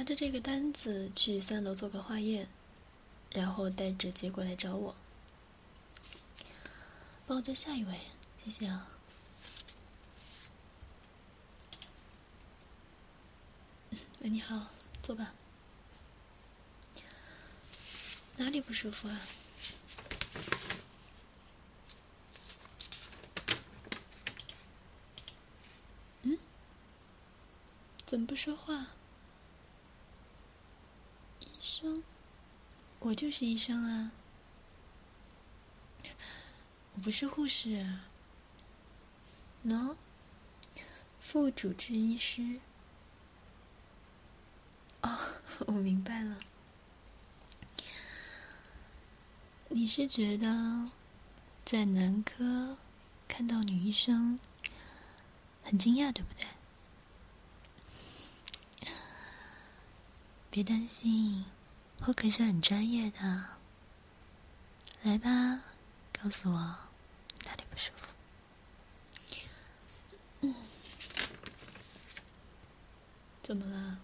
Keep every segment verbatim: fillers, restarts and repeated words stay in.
着这个单子去三楼做个化验，然后带着结果来找我。帮我叫下一位，谢谢啊。喂，你好，坐吧。哪里不舒服啊？嗯？怎么不说话？医生，我就是医生啊。我不是护士啊。喏，副主治医师。哦，我明白了。你是觉得在男科看到女医生很惊讶，对不对？别担心，我可是很专业的。来吧，告诉我哪里不舒服。嗯，怎么了？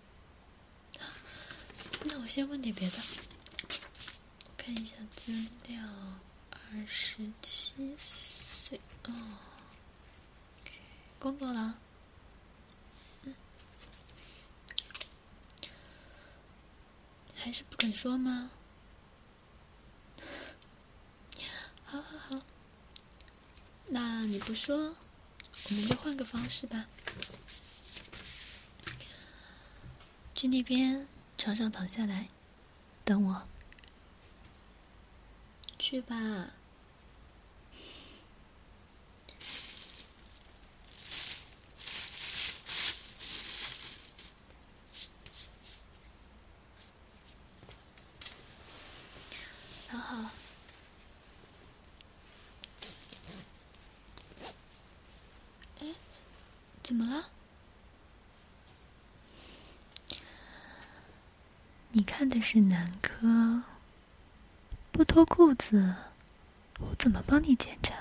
那我先问点别的。我看一下资料，二十七岁哦。工作了？嗯。还是不肯说吗？好好好，那你不说，我们就换个方式吧。去那边床上躺下来，等我。去吧。好好。哎，怎么了？你看的是男科，不脱裤子，我怎么帮你检查？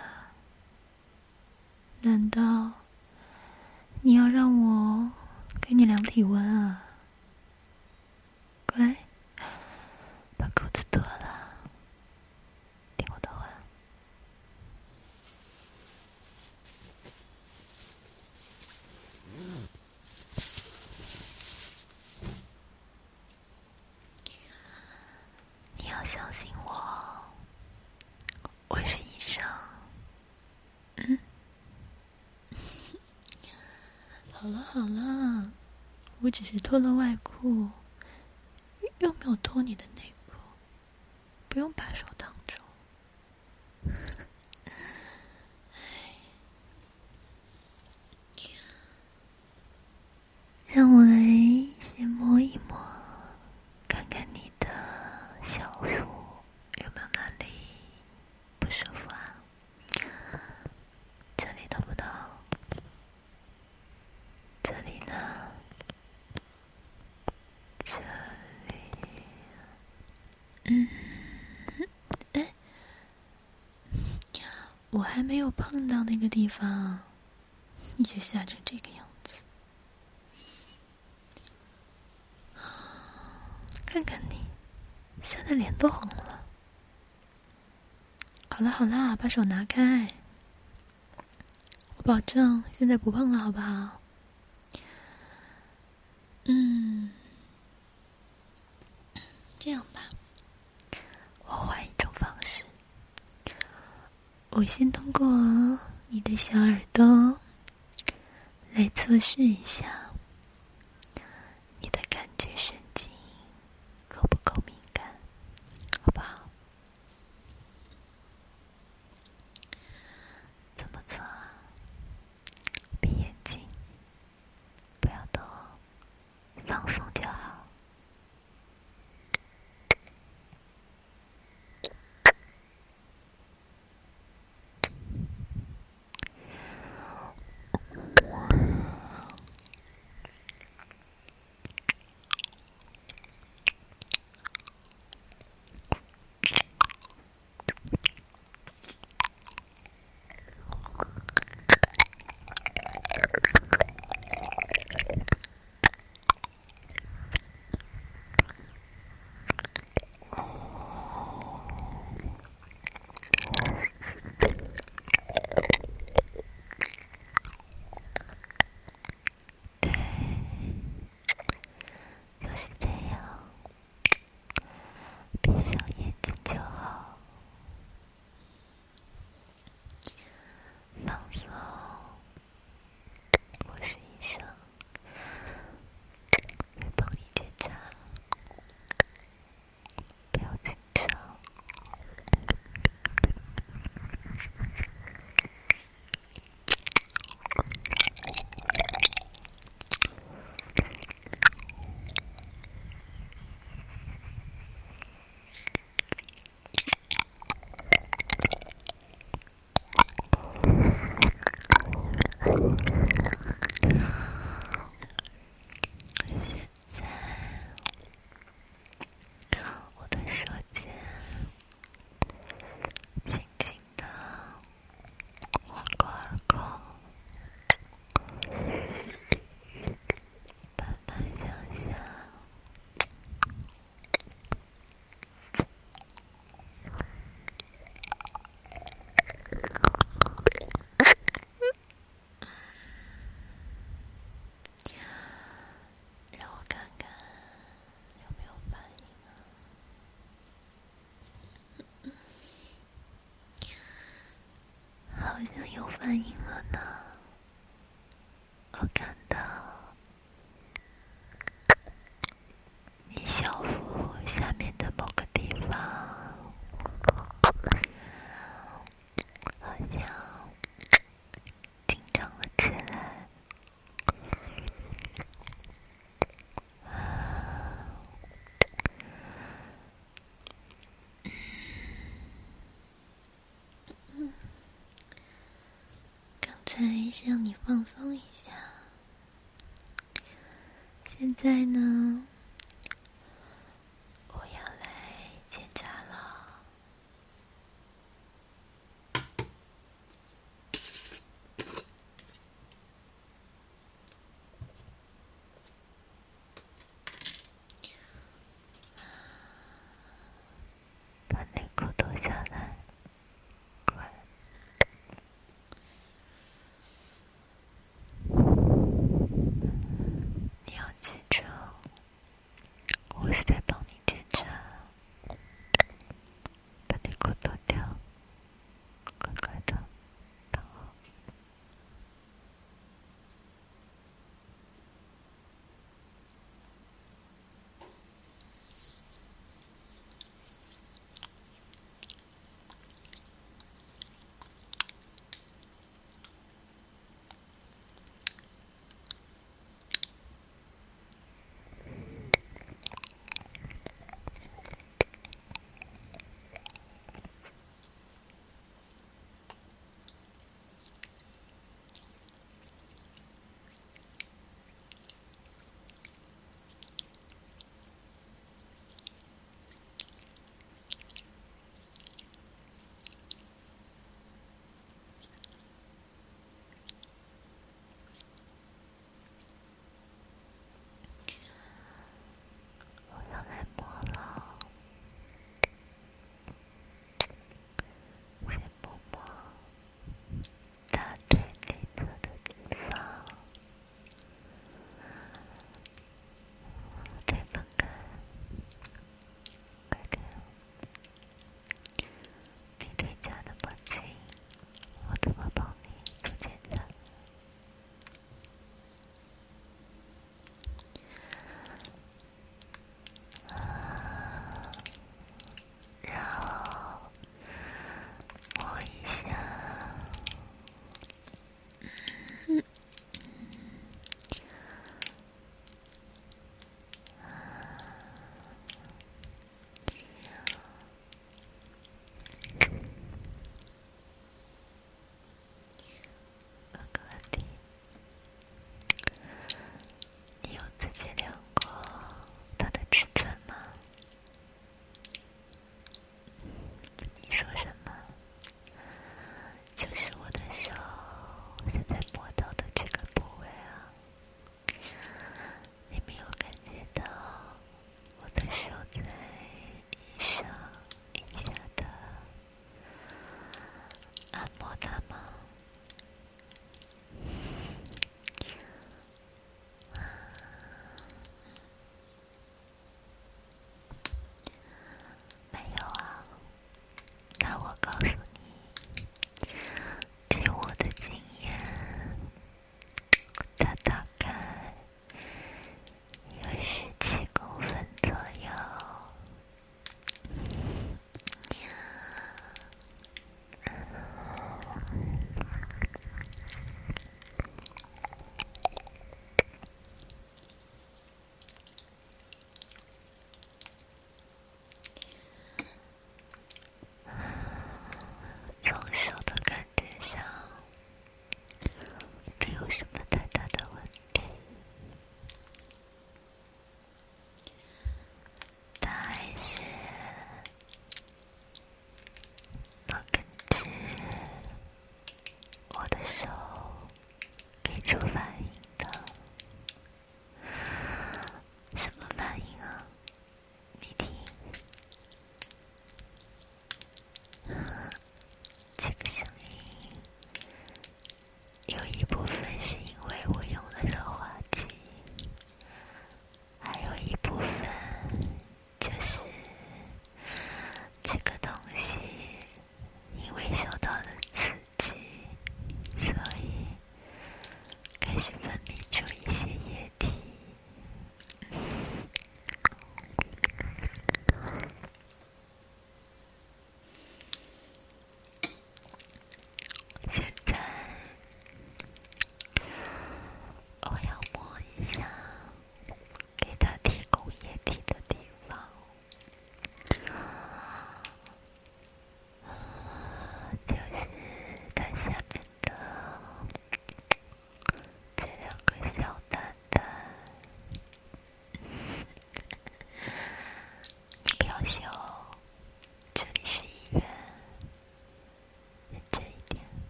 难道你要让我给你量体温啊？乖，把裤子脱了，听我的话。你要相信我，我是医生。嗯。好了好了，我只是脱了外裤，又没有脱你的内裤，不用把手挡住。让我来先摸一摸，看看你的小腹有没有哪里不舒服啊？这里痛不痛？这里呢？这里……嗯，哎，我还没有碰到那个地方，你就吓成这个样子。看看你，吓得脸都红了。好了好啦，把手拿开。我保证现在不碰了，好不好？嗯，这样吧，我换一种方式。我先通过你的小耳朵来测试一下你的感觉神经够不够敏感，好不好？怎么测啊？闭眼睛，不要动，放松就好。 上眼睛就好，放松。我是医生，会帮你检查，不要紧张。我的舌尖轻轻地划过耳孔，慢慢向下，让我看看有没有反应啊？好像有反应了呢。我看到你小腹下面的某个地方好像紧张了起来。刚才是让你放松一下，现在呢，我要来检查了。把内裤脱下来，快！你要记住，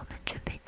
我们准备